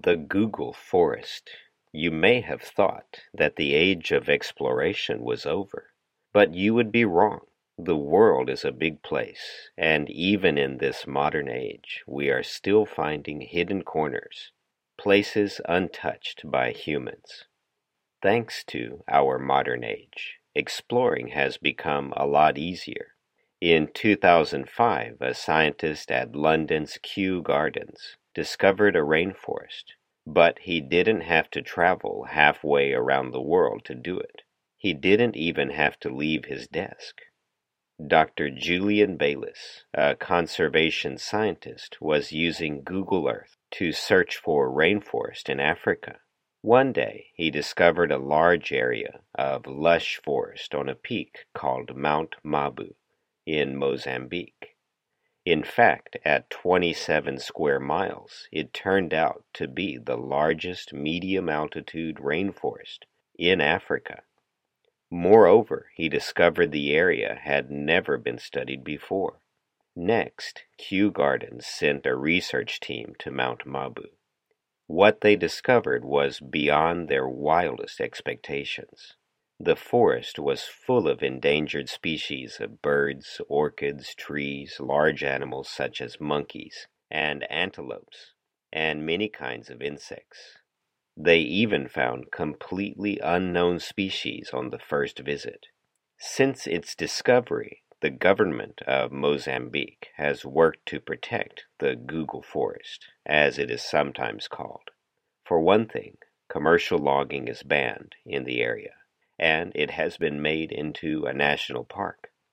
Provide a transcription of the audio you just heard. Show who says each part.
Speaker 1: The Google Forest. You may have thought that the age of exploration was over, but you would be wrong. The world is a big place, and even in this modern age, we are still finding hidden corners, places untouched by humans. Thanks to our modern age, exploring has become a lot easier. In 2005, a scientist at London's Kew Gardens discovered a rainforest, but he didn't have to travel halfway around the world to do it. He didn't even have to leave his desk. Dr. Julian Bayliss, a conservation scientist, was using Google Earth to search for rainforest in Africa. One day, he discovered a large area of lush forest on a peak called Mount Mabu in Mozambique. In fact, at 27 square miles, it turned out to be the largest medium-altitude rainforest in Africa. Moreover, he discovered the area had never been studied before. Next, Kew Gardens sent a research team to Mount Mabu. What they discovered was beyond their wildest expectations. The forest was full of endangered species of birds, orchids, trees, large animals such as monkeys and antelopes, and many kinds of insects. They even found completely unknown species on the first visit. Since its discovery, the government of Mozambique has worked to protect the Google Forest, as it is sometimes called. For one thing, commercial logging is banned in the area, and it has been made into a national park.